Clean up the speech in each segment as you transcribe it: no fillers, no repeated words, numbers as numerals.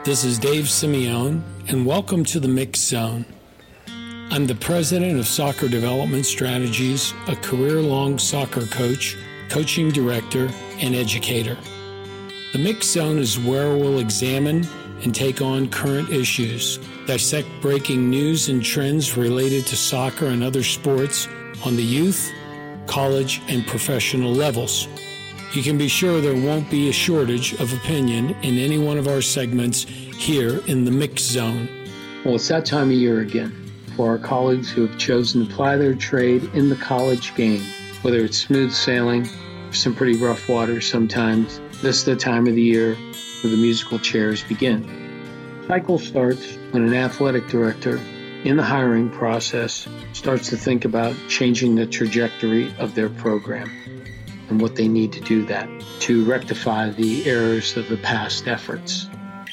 This is Dave Simeone, and welcome to the Mix Zone. I'm the president of Soccer Development Strategies, a career-long soccer coach, coaching director, and educator. The Mix Zone is where we'll examine and take on current issues, dissect breaking news and trends related to soccer and other sports on the youth, college, and professional levels. You can be sure there won't be a shortage of opinion in any one of our segments here in the Mix Zone. Well, it's that time of year again for our colleagues who have chosen to ply their trade in the college game. Whether it's smooth sailing or some pretty rough waters sometimes, this is the time of the year where the musical chairs begin. The cycle starts when an athletic director in the hiring process starts to think about changing the trajectory of their program and what they need to do that to rectify the errors of the past efforts.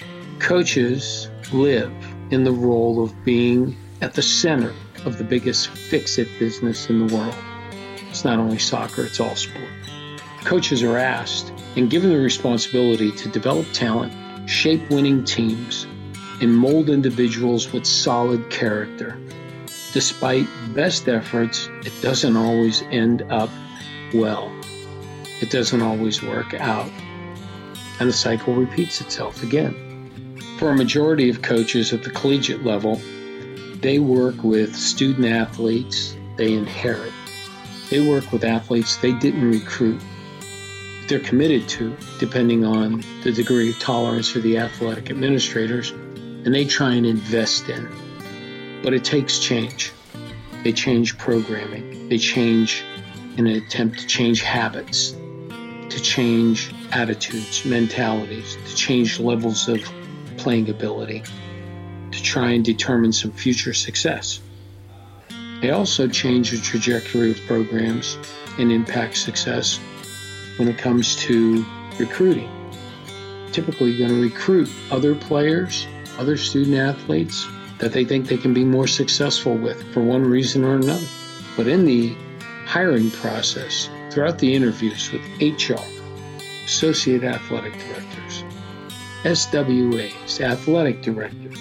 Coaches live in the role of being at the center of the biggest fix-it business in the world. It's not only soccer, it's all sport. Coaches are asked and given the responsibility to develop talent, shape winning teams, and mold individuals with solid character. Despite best efforts, it doesn't always end up well. It doesn't always work out, and the cycle repeats itself again. For a majority of coaches at the collegiate level, they work with student athletes they inherit. They work with athletes they didn't recruit. They're committed to, depending on the degree of tolerance of the athletic administrators, and they try and invest in. But it takes change. They change programming. They change in an attempt to change habits, to change attitudes, mentalities, to change levels of playing ability, to try and determine some future success. They also change the trajectory of programs and impact success when it comes to recruiting. Typically, you're going to recruit other players, other student athletes that they think they can be more successful with for one reason or another. But in the hiring process, throughout the interviews with HR, associate athletic directors, SWAs, athletic directors,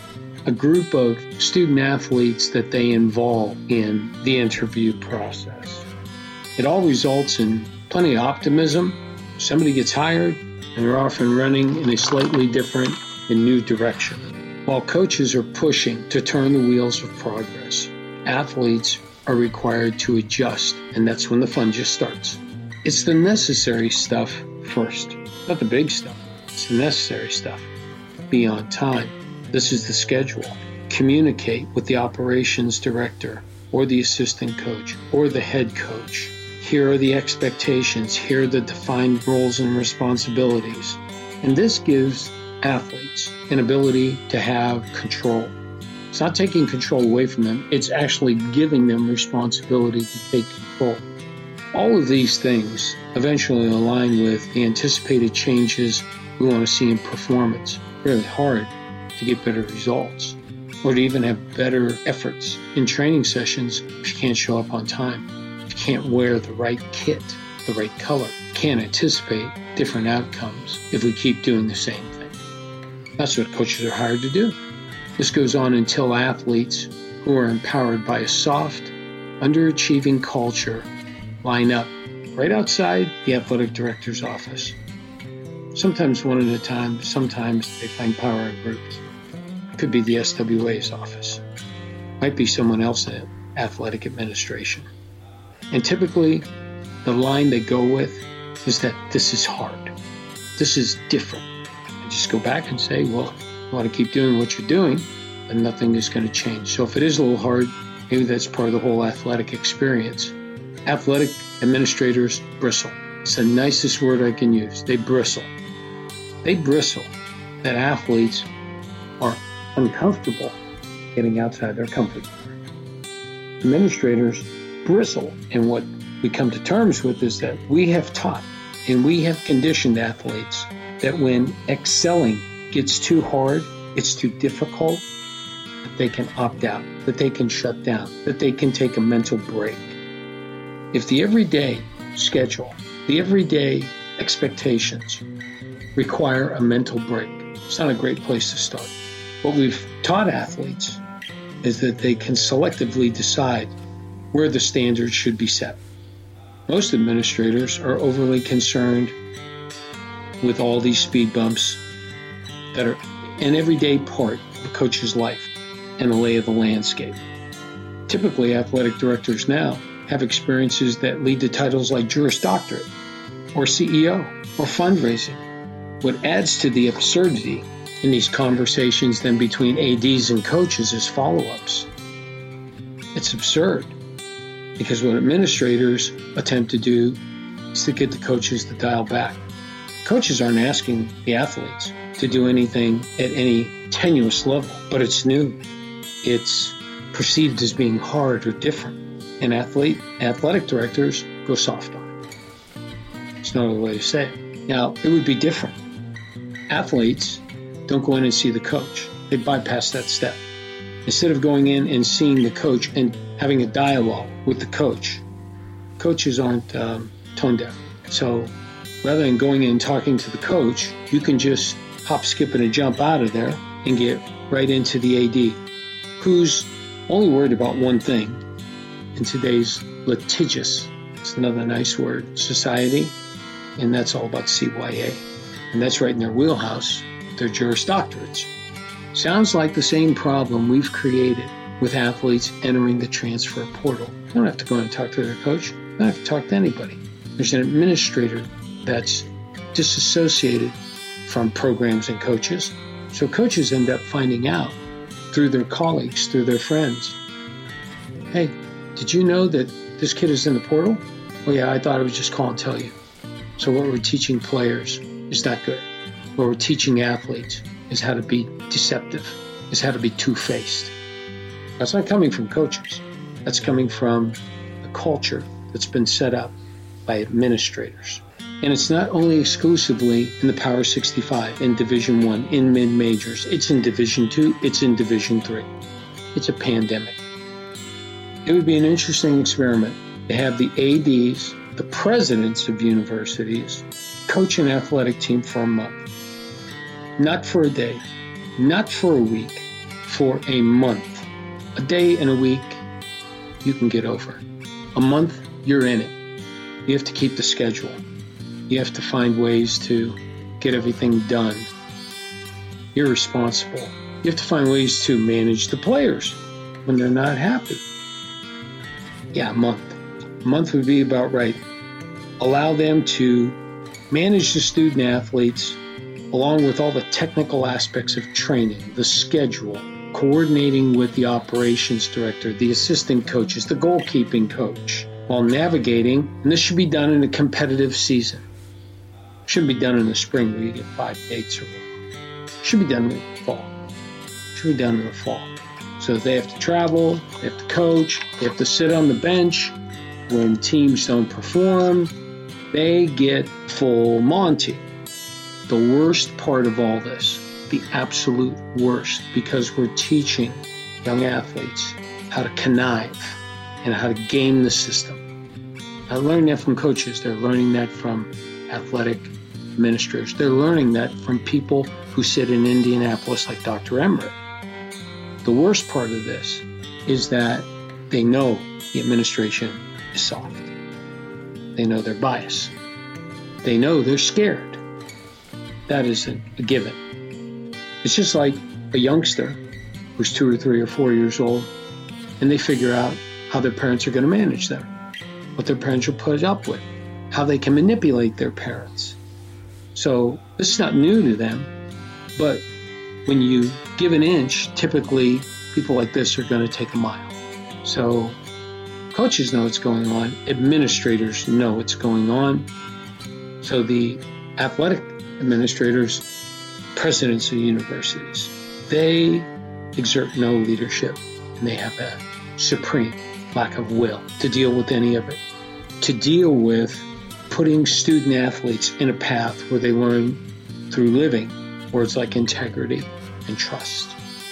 a group of student athletes that they involve in the interview process. It all results in plenty of optimism. Somebody gets hired and they're off and running in a slightly different and new direction. While coaches are pushing to turn the wheels of progress, athletes are required to adjust, and that's when the fun just starts. It's the necessary stuff first, not the big stuff. It's the necessary stuff. Be on time. This is the schedule. Communicate with the operations director or the assistant coach or the head coach. Here are the expectations. Here are the defined roles and responsibilities. And this gives athletes an ability to have control. It's not taking control away from them. It's actually giving them responsibility to take control. All of these things eventually align with the anticipated changes we want to see in performance. Really hard to get better results or to even have better efforts in training sessions if you can't show up on time, if you can't wear the right kit, the right color, can't anticipate different outcomes if we keep doing the same thing. That's what coaches are hired to do. This goes on until athletes who are empowered by a soft, underachieving culture line up right outside the athletic director's office. Sometimes one at a time, sometimes they find power in groups. It could be the SWA's office. Might be someone else in athletic administration. And typically, the line they go with is that this is hard. This is different. And just go back and say, well, you want to keep doing what you're doing, then nothing is going to change. So if it is a little hard, maybe that's part of the whole athletic experience. Athletic administrators bristle. It's the nicest word I can use. They bristle. They bristle that athletes are uncomfortable getting outside their comfort zone. Administrators bristle, and what we come to terms with is that we have taught and we have conditioned athletes that when excelling gets too hard, it's too difficult, that they can opt out, that they can shut down, that they can take a mental break. If the everyday schedule, the everyday expectations require a mental break, It's not a great place to start. What we've taught athletes is that they can selectively decide where the standards should be set. Most administrators are overly concerned with all these speed bumps that are an everyday part of a coach's life and the lay of the landscape. Typically, athletic directors now have experiences that lead to titles like Juris Doctorate or CEO or fundraising. What adds to the absurdity in these conversations then between ADs and coaches is follow-ups. It's absurd because what administrators attempt to do is to get the coaches to dial back. Coaches aren't asking the athletes to do anything at any tenuous level, but it's new. It's perceived as being hard or different, and athletic directors go soft on it. It's no other way to say it. Now, it would be different. Athletes don't go in and see the coach. They bypass that step. Instead of going in and seeing the coach and having a dialogue with the coach, coaches aren't tone deaf. So rather than going in and talking to the coach, you can just hop, skip, and a jump out of there and get right into the AD, who's only worried about one thing in today's litigious, it's another nice word, society, and that's all about CYA. And that's right in their wheelhouse, their Juris Doctorates. Sounds like the same problem we've created with athletes entering the transfer portal. They don't have to go and talk to their coach. They don't have to talk to anybody. There's an administrator that's disassociated from programs and coaches. So coaches end up finding out through their colleagues, through their friends, hey, did you know that this kid is in the portal? Oh yeah, I thought I would just call and tell you. So what we're teaching players is not good. What we're teaching athletes is how to be deceptive, is how to be two-faced. That's not coming from coaches. That's coming from a culture that's been set up by administrators. And it's not only exclusively in the Power 65, in Division I, in mid-majors. It's in Division II, it's in Division III. It's a pandemic. It would be an interesting experiment to have the ADs, the presidents of universities, coach an athletic team for a month. Not for a day, not for a week, for a month. A day and a week, you can get over. A month, you're in it. You have to keep the schedule. You have to find ways to get everything done. You're responsible. You have to find ways to manage the players when they're not happy. Yeah, a month. A month would be about right. Allow them to manage the student athletes along with all the technical aspects of training, the schedule, coordinating with the operations director, the assistant coaches, the goalkeeping coach, while navigating, and this should be done in a competitive season. It shouldn't be done in the spring where you get 5 dates or more. It should be done in the fall. It should be done in the fall. So they have to travel, they have to coach, they have to sit on the bench. When teams don't perform, they get full Monty. The worst part of all this, the absolute worst, because we're teaching young athletes how to connive and how to game the system. Not learning that from coaches, they're learning that from athletic administrators. They're learning that from people who sit in Indianapolis like Dr. Emmert. The worst part of this is that they know the administration is soft. They know they're biased. They know they're scared. That isn't a given. It's just like a youngster who's 2 or 3 or 4 years old, and they figure out how their parents are going to manage them, what their parents will put up with, how they can manipulate their parents. So this is not new to them, but when you give an inch, typically people like this are going to take a mile. So coaches know what's going on. Administrators know what's going on. So the athletic administrators, presidents of universities, they exert no leadership, and they have a supreme lack of will to deal with any of it, to deal with putting student athletes in a path where they learn through living words like integrity and trust.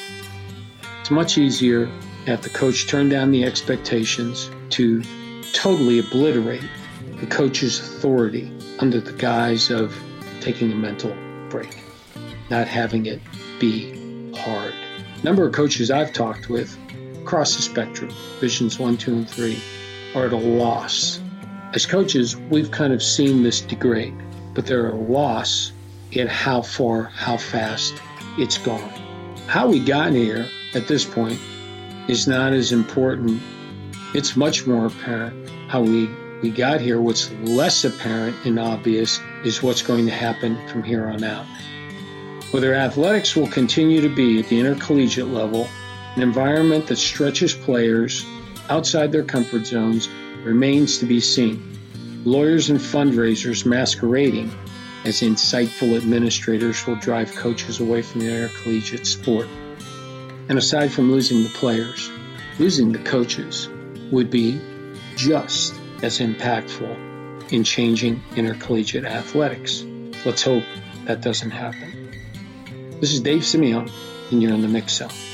It's much easier to have the coach turn down the expectations to totally obliterate the coach's authority under the guise of taking a mental break. not having it be hard. A number of coaches I've talked with across the spectrum, Divisions 1, 2, and 3, are at a loss. As coaches, we've kind of seen this degrade, but they're at a loss in how far, how fast it's gone. How we got here at this point is not as important. It's much more apparent how we got here. What's less apparent and obvious is what's going to happen from here on out. Whether athletics will continue to be at the intercollegiate level, an environment that stretches players outside their comfort zones, remains to be seen. Lawyers and fundraisers masquerading as insightful administrators will drive coaches away from the intercollegiate sport. And aside from losing the players, losing the coaches would be just as impactful in changing intercollegiate athletics. Let's hope that doesn't happen. This is Dave Simeone, and you're in the Mix Zone.